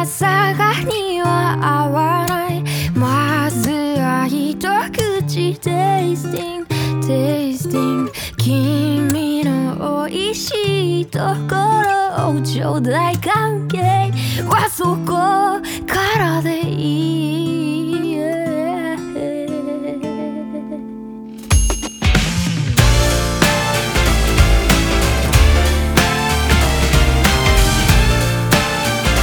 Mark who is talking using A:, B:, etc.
A: さがには合わない。まずは一口テイスティングテイスティング、君の美味しいところをちょうだい。関係はそこからでいい。